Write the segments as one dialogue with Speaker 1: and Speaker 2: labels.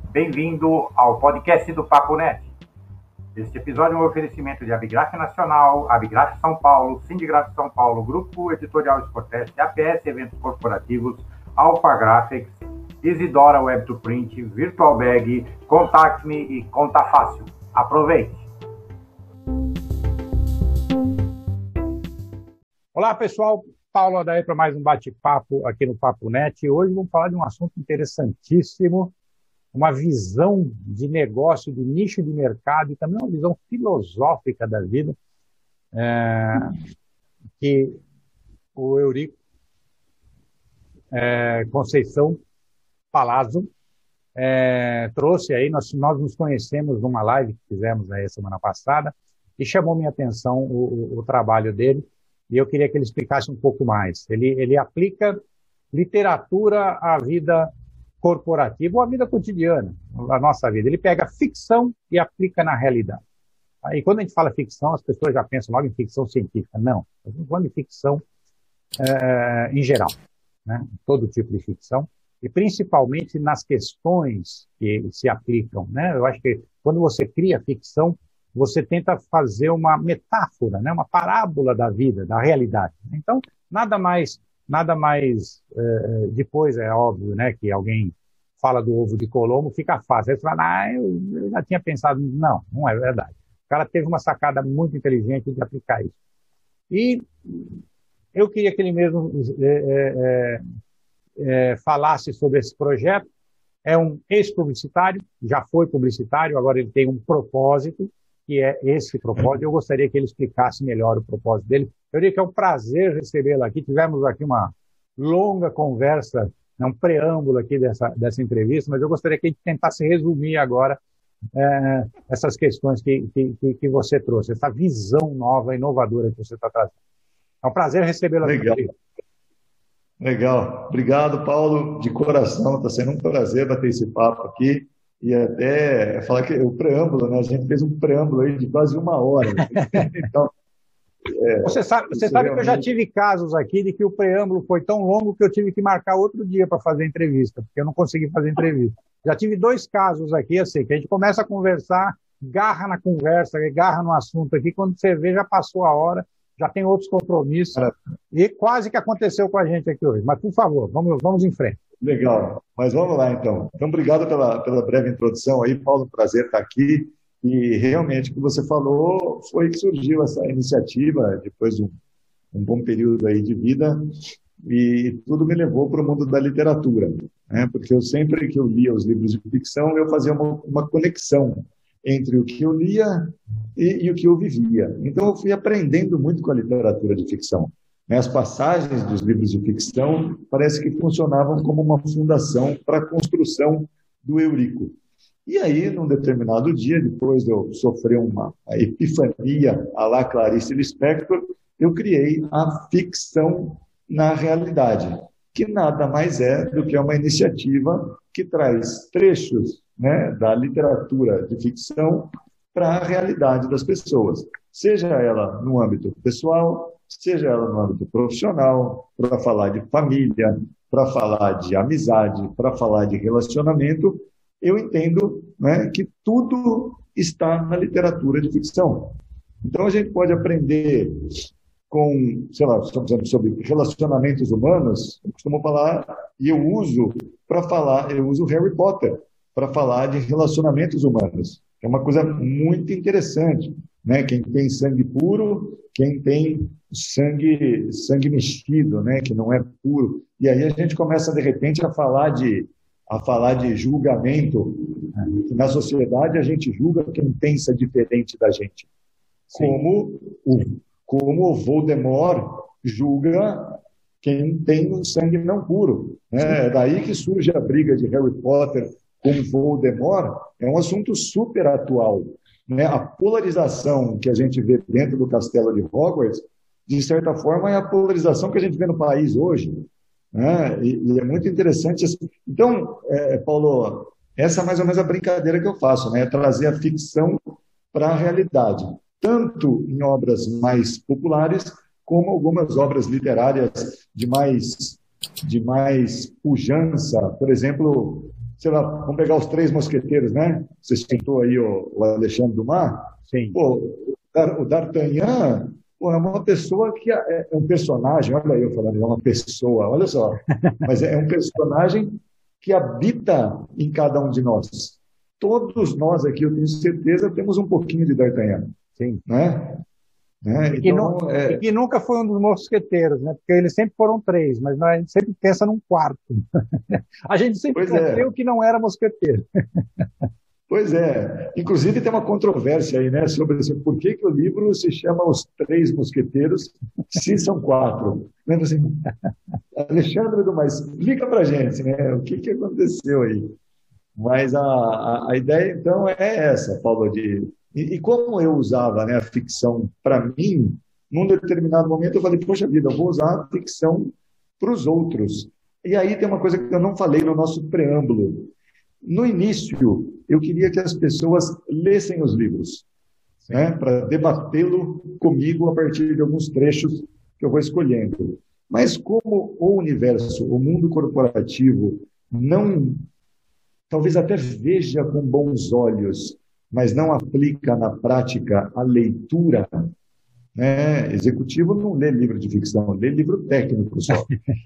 Speaker 1: Bem-vindo ao podcast do Papo Net. Este episódio é um oferecimento de Abigraf Nacional, Abigraf São Paulo, Sindigraf São Paulo, Grupo Editorial Sportest, APS Eventos Corporativos, Alpha Graphics, Isidora Web to Print, Virtual Bag, Contact Me e Conta Fácil. Aproveite! Olá, pessoal. Paulo Adair para mais um bate-papo aqui no Papo Net. Hoje vamos falar de um assunto interessantíssimo, uma visão de negócio, de nicho de mercado e também uma visão filosófica da vida, que o Eurico Conceição Palazzo trouxe aí. Nós nos conhecemos numa live que fizemos aí semana passada e chamou minha atenção o trabalho dele. E eu queria que ele explicasse um pouco mais. Ele aplica literatura à vida corporativa ou à vida cotidiana, à nossa vida. Ele pega ficção e aplica na realidade. E quando a gente fala ficção, as pessoas já pensam logo em ficção científica. Não, estamos falando de ficção em geral, né? Todo tipo de ficção, e principalmente nas questões que se aplicam, né? Eu acho que quando você cria ficção, você tenta fazer uma metáfora, né? Uma parábola da vida, da realidade. Então, nada mais depois é óbvio, né, que alguém fala do ovo de Colombo, fica fácil. Aí você fala, eu já tinha pensado. Não é verdade. O cara teve uma sacada muito inteligente de aplicar isso. E eu queria que ele mesmo falasse sobre esse projeto. É um ex-publicitário, já foi publicitário, agora ele tem um propósito, que é esse propósito. Eu gostaria que ele explicasse melhor o propósito dele. Eu diria que é um prazer recebê-lo aqui. Tivemos aqui uma longa conversa, um preâmbulo aqui dessa entrevista, mas eu gostaria que a gente tentasse resumir agora essas questões que você trouxe, essa visão nova, inovadora que você está trazendo. É um prazer recebê-lo aqui.
Speaker 2: Legal. Obrigado, Paulo, de coração. Está sendo um prazer bater esse papo aqui. E até falar que o preâmbulo, né? A gente fez um preâmbulo aí de quase 1 hora. Então,
Speaker 1: você sabe realmente... que eu já tive casos aqui de que o preâmbulo foi tão longo que eu tive que marcar outro dia para fazer entrevista, porque eu não consegui fazer entrevista. Já tive 2 casos aqui, assim, que a gente começa a conversar, garra na conversa, garra no assunto aqui, quando você vê, já passou a hora, já tem outros compromissos, e quase que aconteceu com a gente aqui hoje. Mas, por favor, vamos em frente.
Speaker 2: Legal, mas vamos lá então. Então, obrigado pela breve introdução aí, Paulo, prazer estar aqui. E realmente o que você falou foi que surgiu essa iniciativa depois de um bom período aí de vida, e tudo me levou para o mundo da literatura, né? Porque eu sempre que eu lia os livros de ficção, eu fazia uma conexão entre o que eu lia e o que eu vivia. Então eu fui aprendendo muito com a literatura de ficção. As passagens dos livros de ficção parece que funcionavam como uma fundação para a construção do Eurico. E aí, num determinado dia, depois de eu sofrer uma epifania à la Clarice Lispector, eu criei a ficção na realidade, que nada mais é do que uma iniciativa que traz trechos, né, da literatura de ficção para a realidade das pessoas, seja ela no âmbito pessoal, seja ela no âmbito profissional, para falar de família, para falar de amizade, para falar de relacionamento. Eu entendo, né, que tudo está na literatura de ficção. Então, a gente pode aprender com, sei lá, estamos falando sobre relacionamentos humanos, eu costumo falar, e eu uso Harry Potter para falar de relacionamentos humanos. É uma coisa muito interessante, né? Quem tem sangue puro, quem tem sangue mexido, né? Que não é puro. E aí a gente começa, de repente, a falar de julgamento. Na sociedade, a gente julga quem pensa diferente da gente. Como o Voldemort julga quem tem um sangue não puro, né? É daí que surge a briga de Harry Potter com Voldemort. É um assunto super atual, né? A polarização que a gente vê dentro do castelo de Hogwarts, de certa forma, é a polarização que a gente vê no país hoje, né? E é muito interessante. Então, Paulo, essa é mais ou menos a brincadeira que eu faço, né? É trazer a ficção para a realidade, tanto em obras mais populares, como algumas obras literárias de mais pujança. Por exemplo, sei lá, vamos pegar os Três Mosqueteiros, né? Você citou aí o Alexandre Dumas.
Speaker 1: Sim.
Speaker 2: Pô, o D'Artagnan, pô, é uma pessoa que é um personagem, olha eu falando, é uma pessoa, olha só, mas é um personagem que habita em cada um de nós. Todos nós aqui, eu tenho certeza, temos um pouquinho de D'Artagnan,
Speaker 1: Sim.
Speaker 2: né?
Speaker 1: Então, e que nunca foi um dos mosqueteiros, né? Porque eles sempre foram três, mas a gente sempre pensa num quarto. A gente sempre pensou que não era mosqueteiro.
Speaker 2: Pois é. Inclusive tem uma controvérsia aí, né, sobre assim, por que o livro se chama Os Três Mosqueteiros, se são quatro. Né? Assim, Alexandre Dumas, explica pra gente, né, o que aconteceu aí. Mas a ideia, então, é essa, Paulo, e como eu usava, né, a ficção para mim, num determinado momento eu falei, poxa vida, eu vou usar a ficção para os outros. E aí tem uma coisa que eu não falei no nosso preâmbulo. No início, eu queria que as pessoas lessem os livros, né, para debatê-lo comigo a partir de alguns trechos que eu vou escolhendo. Mas como o universo, o mundo corporativo, não, talvez até veja com bons olhos, mas não aplica na prática a leitura, né? Executivo não lê livro de ficção, lê livro técnico só.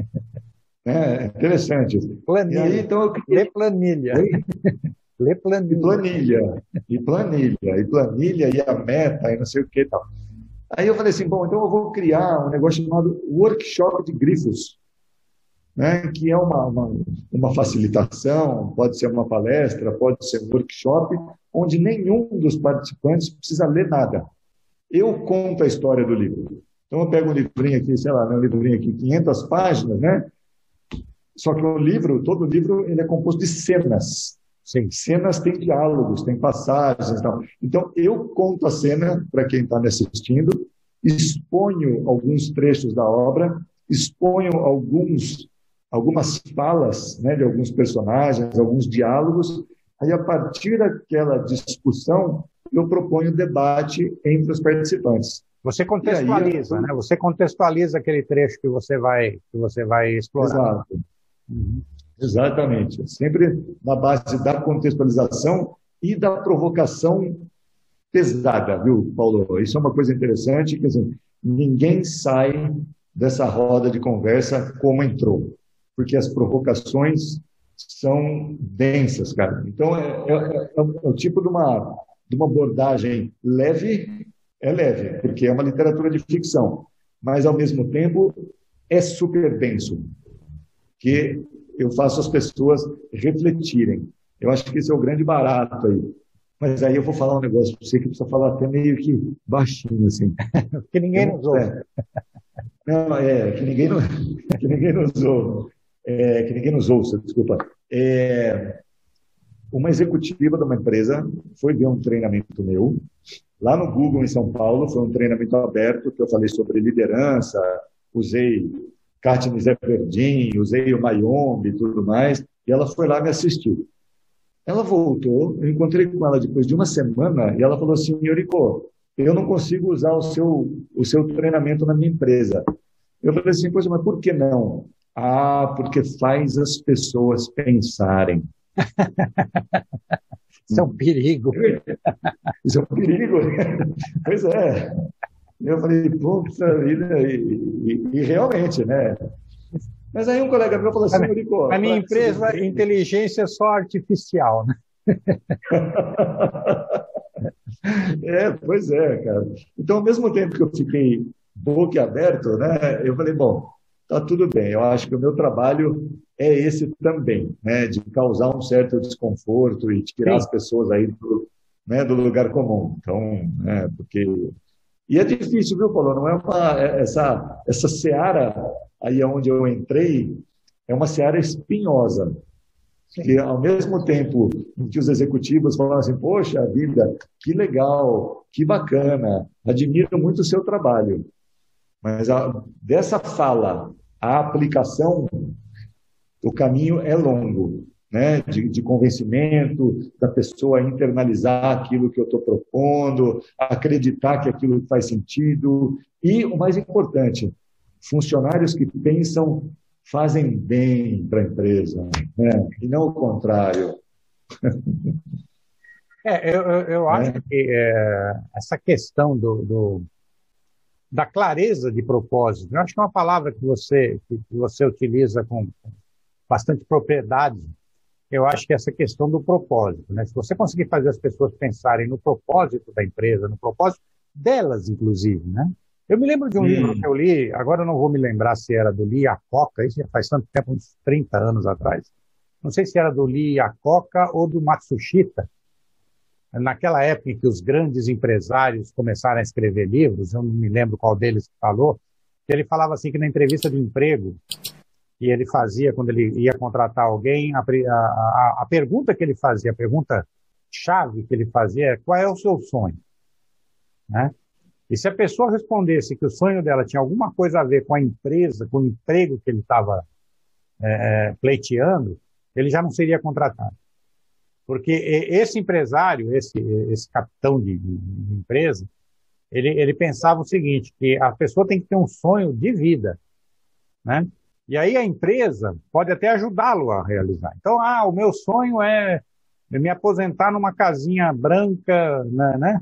Speaker 2: É interessante.
Speaker 1: Planilha.
Speaker 2: E aí, então,
Speaker 1: lê planilha. Lê planilha.
Speaker 2: E planilha, e a meta, e não sei o que e tal. Aí eu falei assim, bom, então eu vou criar um negócio chamado Workshop de Grifos, né, que é uma facilitação, pode ser uma palestra, pode ser um workshop, onde nenhum dos participantes precisa ler nada. Eu conto a história do livro. Então eu pego um livrinho aqui, sei lá, um livrinho aqui, 500 páginas, né? Só que todo livro, ele é composto de cenas.
Speaker 1: Sim.
Speaker 2: Cenas têm diálogos, tem passagens e tal. Então eu conto a cena para quem está me assistindo, exponho alguns trechos da obra, exponho algumas falas, né, de alguns personagens, alguns diálogos. Aí, a partir daquela discussão, eu proponho debate entre os participantes.
Speaker 1: Você contextualiza, né? Você contextualiza aquele trecho que você vai explorar.
Speaker 2: Exato. Exatamente. Sempre na base da contextualização e da provocação pesada, viu, Paulo? Isso é uma coisa interessante, que assim, ninguém sai dessa roda de conversa como entrou, porque as provocações são densas, cara. Então, é o tipo de uma abordagem leve, porque é uma literatura de ficção, mas, ao mesmo tempo, é super denso, que eu faço as pessoas refletirem. Eu acho que esse é o grande barato aí. Mas aí eu vou falar um negócio para você que precisa falar até meio que baixinho, assim.
Speaker 1: Porque ninguém nos ouve.
Speaker 2: Não, que ninguém nos ouve. Que ninguém nos ouça, desculpa. Uma executiva de uma empresa foi ver um treinamento meu, lá no Google, em São Paulo. Foi um treinamento aberto, que eu falei sobre liderança, usei Katniss Everdeen, usei o Mayombe e tudo mais, e ela foi lá me assistir. Ela voltou, eu encontrei com ela depois de uma semana, e ela falou assim, Eurico, eu não consigo usar o seu treinamento na minha empresa. Eu falei assim, pois, mas por que não? Porque faz as pessoas pensarem.
Speaker 1: Isso é um perigo.
Speaker 2: Isso é um perigo. Pois é. Eu falei, puta vida, e realmente, né? Mas aí um colega meu falou assim, Eurico...
Speaker 1: A minha empresa, inteligência só artificial, né?
Speaker 2: Pois é, cara. Então, ao mesmo tempo que eu fiquei boquiaberto, né, eu falei, bom, tá tudo bem, eu acho que o meu trabalho é esse também, né, de causar um certo desconforto e tirar as pessoas aí do lugar comum. Então, porque... E é difícil, viu, Paulo? Não é essa seara aí onde eu entrei, é uma seara espinhosa. Que, ao mesmo tempo que os executivos falam assim, poxa vida, que legal, que bacana, admiro muito o seu trabalho. Mas dessa fala à aplicação, o caminho é longo, né? De convencimento, da pessoa internalizar aquilo que eu estou propondo, acreditar que aquilo faz sentido. E, o mais importante, funcionários que pensam fazem bem para a empresa, né? E não o contrário,
Speaker 1: Eu acho
Speaker 2: né?
Speaker 1: que essa questão da clareza de propósito, eu acho que é uma palavra que você utiliza com bastante propriedade. Eu acho que essa questão do propósito, né? Se você conseguir fazer as pessoas pensarem no propósito da empresa, no propósito delas, inclusive, né? Eu me lembro de um livro que
Speaker 2: Hum,
Speaker 1: eu li, agora eu não vou me lembrar se era do Lee Iacocca, isso já faz tanto tempo, uns 30 anos atrás. Não sei se era do Lee Iacocca ou do Matsushita. Naquela época em que os grandes empresários começaram a escrever livros, eu não me lembro qual deles falou, que ele falava assim que na entrevista de emprego que ele fazia quando ele ia contratar alguém, a pergunta que ele fazia, a pergunta chave que ele fazia é qual é o seu sonho, né? E se a pessoa respondesse que o sonho dela tinha alguma coisa a ver com a empresa, com o emprego que ele estava pleiteando, ele já não seria contratado. Porque esse empresário, esse capitão de empresa, ele pensava o seguinte, que a pessoa tem que ter um sonho de vida, né? E aí a empresa pode até ajudá-lo a realizar. Então, o meu sonho é me aposentar numa casinha branca, né?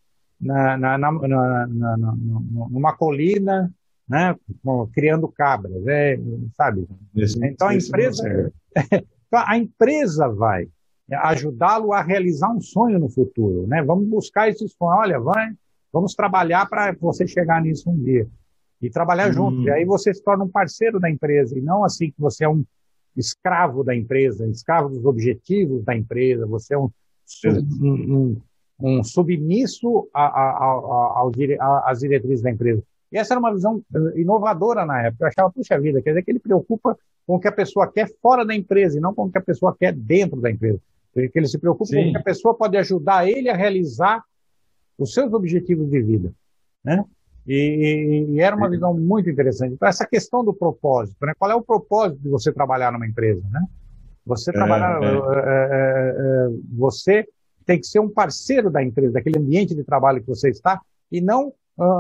Speaker 1: Numa colina, né? Criando cabras, sabe? Então
Speaker 2: nesse não serve.
Speaker 1: a empresa vai ajudá-lo a realizar um sonho no futuro, né? Vamos buscar esse sonho. Olha, vamos trabalhar para você chegar nisso um dia. E trabalhar junto. E aí
Speaker 2: Hum,
Speaker 1: você se torna um parceiro da empresa, e não assim que você é um escravo da empresa, escravo dos objetivos da empresa, você é um submisso às diretrizes da empresa. E essa era uma visão inovadora na época. Eu achava, puxa vida, quer dizer que ele preocupa com o que a pessoa quer fora da empresa e não com o que a pessoa quer dentro da empresa. Que ele se preocupa com o que a
Speaker 2: sim,
Speaker 1: pessoa pode ajudar ele a realizar os seus objetivos de vida, né? E era uma visão muito interessante. Então, essa questão do propósito, né? Qual é o propósito de você trabalhar numa empresa, né? Você trabalhar,
Speaker 2: é.
Speaker 1: você tem que ser um parceiro da empresa, daquele ambiente de trabalho que você está, e não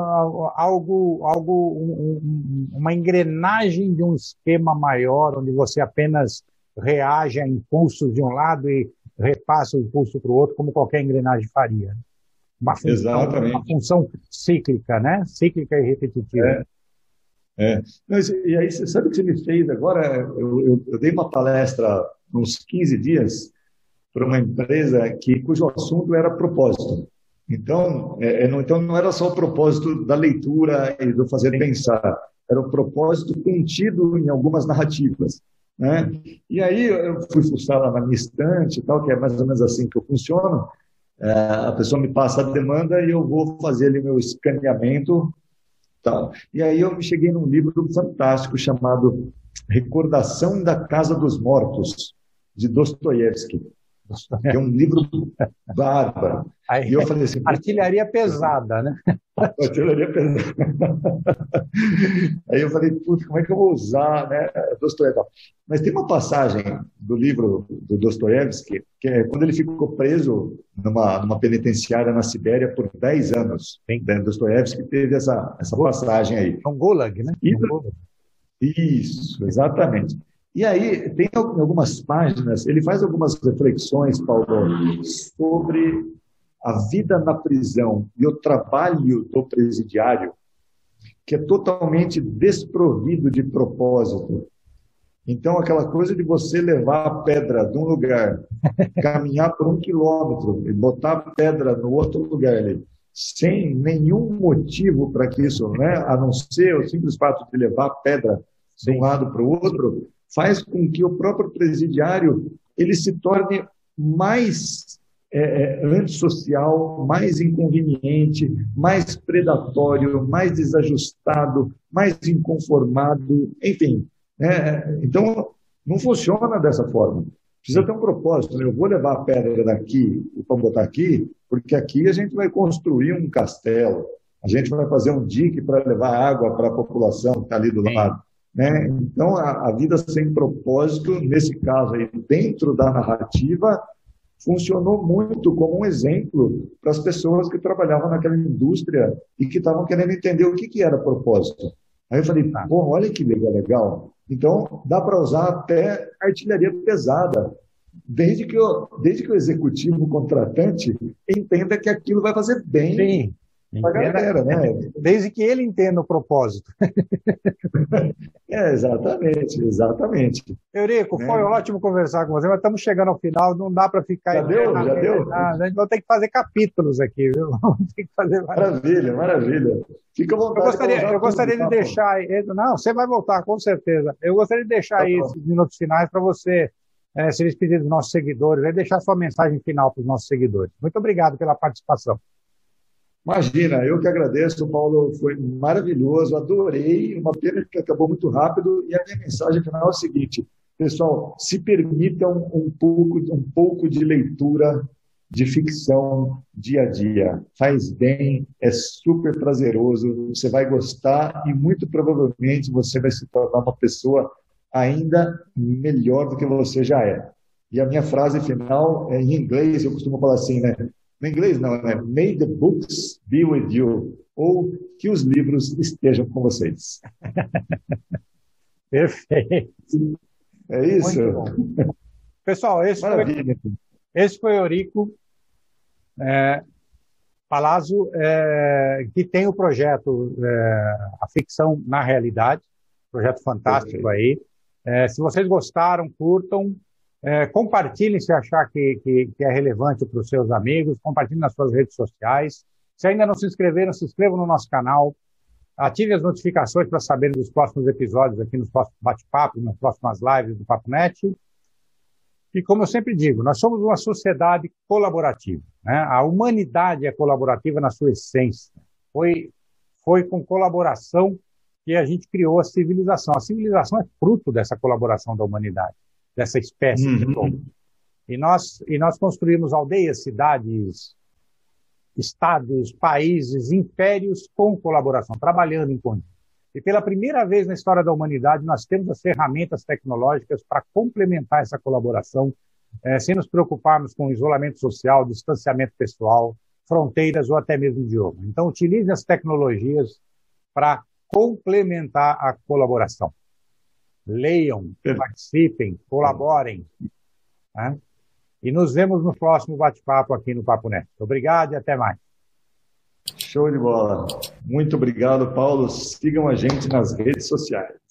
Speaker 1: uma engrenagem de um esquema maior, onde você apenas reage a impulsos de um lado e repassa o impulso para o outro, como qualquer engrenagem faria, né? Uma
Speaker 2: Exatamente.
Speaker 1: função cíclica, né? Cíclica e repetitiva.
Speaker 2: É, é. Mas, e aí, você sabe o que você me fez agora? Eu dei uma palestra uns 15 dias para uma empresa cujo assunto era propósito. Então não era só o propósito da leitura e do fazer
Speaker 1: Sim.
Speaker 2: pensar, era o propósito contido em algumas narrativas, né? E aí eu fui fuçar lá na minha estante e tal, que é mais ou menos assim que eu funciono. A pessoa me passa a demanda e eu vou fazer ali meu escaneamento, tal. E aí eu cheguei num livro fantástico chamado Recordação da Casa dos Mortos, de Dostoiévski, que é um livro bárbaro.
Speaker 1: Aí,
Speaker 2: E eu falei assim,
Speaker 1: artilharia pesada, né?
Speaker 2: artilharia pesada. Aí eu falei, putz, como é que eu vou usar, né, Dostoiévski? Mas tem uma passagem do livro do Dostoiévski, que é quando ele ficou preso numa penitenciária na Sibéria por 10 anos.
Speaker 1: Sim.
Speaker 2: Né? Dostoiévski teve essa passagem aí.
Speaker 1: Um gulag, né?
Speaker 2: E,
Speaker 1: Um gulag.
Speaker 2: isso, exatamente. E aí, tem algumas páginas, ele faz algumas reflexões, Paulo, sobre a vida na prisão e o trabalho do presidiário, que é totalmente desprovido de propósito. Então, aquela coisa de você levar a pedra de um lugar, caminhar por 1 quilômetro e botar a pedra no outro lugar ali, sem nenhum motivo para que isso, né, a não ser o simples fato de levar a pedra de um
Speaker 1: Sim.
Speaker 2: lado para o outro, faz com que o próprio presidiário ele se torne mais antissocial, mais inconveniente, mais predatório, mais desajustado, mais inconformado, enfim. Então, não funciona dessa forma. Precisa
Speaker 1: Sim.
Speaker 2: ter um propósito, né? Eu vou levar a pedra daqui para botar aqui, porque aqui a gente vai construir um castelo, a gente vai fazer um dique para levar água para a população que está ali do
Speaker 1: Sim.
Speaker 2: lado. Né? Então, a vida sem propósito, nesse caso aí, dentro da narrativa, funcionou muito como um exemplo para as pessoas que trabalhavam naquela indústria e que estavam querendo entender o que era propósito. Aí eu falei,
Speaker 1: Tá.
Speaker 2: pô, olha que legal. Então, dá para usar até artilharia pesada, desde que o executivo contratante entenda que aquilo vai fazer bem
Speaker 1: Sim,
Speaker 2: para a galera, né?
Speaker 1: desde que ele entenda o propósito.
Speaker 2: Exatamente, exatamente.
Speaker 1: Eurico,
Speaker 2: Né?
Speaker 1: foi ótimo conversar com você, mas estamos chegando ao final, não dá para ficar...
Speaker 2: Já deu? Já deu?
Speaker 1: A gente vai ter que fazer capítulos aqui, viu? Vamos ter que fazer
Speaker 2: Maravilha, maravilha. Fica à vontade.
Speaker 1: Eu gostaria de deixar... Não, você vai voltar, com certeza. Eu gostaria de deixar aí esses minutos finais para você se despedir dos nossos seguidores, e deixar sua mensagem final para os nossos seguidores. Muito obrigado pela participação.
Speaker 2: Imagina, eu que agradeço, Paulo, foi maravilhoso, adorei, uma pena que acabou muito rápido, e a minha mensagem final é o seguinte, pessoal, se permitam um pouco de leitura de ficção dia a dia, faz bem, é super prazeroso, você vai gostar e muito provavelmente você vai se tornar uma pessoa ainda melhor do que você já é. E a minha frase final é em inglês, eu costumo falar assim, né? No inglês não, né? May the books be with you. Ou que os livros estejam com vocês.
Speaker 1: Perfeito.
Speaker 2: É isso?
Speaker 1: Pessoal, esse foi o Eurico Palazzo, que tem o projeto A Ficção na Realidade, projeto fantástico aí. Se vocês gostaram, curtam. Compartilhem se achar que é relevante para os seus amigos, compartilhem nas suas redes sociais. Se ainda não se inscreveram, se inscrevam no nosso canal, ativem as notificações para saberem dos próximos episódios aqui nos próximos bate-papos, nas próximas lives do Papo Net. E como eu sempre digo, nós somos uma sociedade colaborativa, né? A humanidade é colaborativa na sua essência. Foi com colaboração que a gente criou a civilização. A civilização é fruto dessa colaboração da humanidade, dessa espécie de todo. E nós construímos aldeias, cidades, estados, países, impérios com colaboração, trabalhando em conjunto. E pela primeira vez na história da humanidade, nós temos as ferramentas tecnológicas para complementar essa colaboração, sem nos preocuparmos com isolamento social, distanciamento pessoal, fronteiras ou até mesmo idioma. Então, utilizem as tecnologias para complementar a colaboração. Leiam, participem, colaborem. Né? E nos vemos no próximo bate-papo aqui no Papo Net. Obrigado e até mais.
Speaker 2: Show de bola. Muito obrigado, Paulo. Sigam a gente nas redes sociais.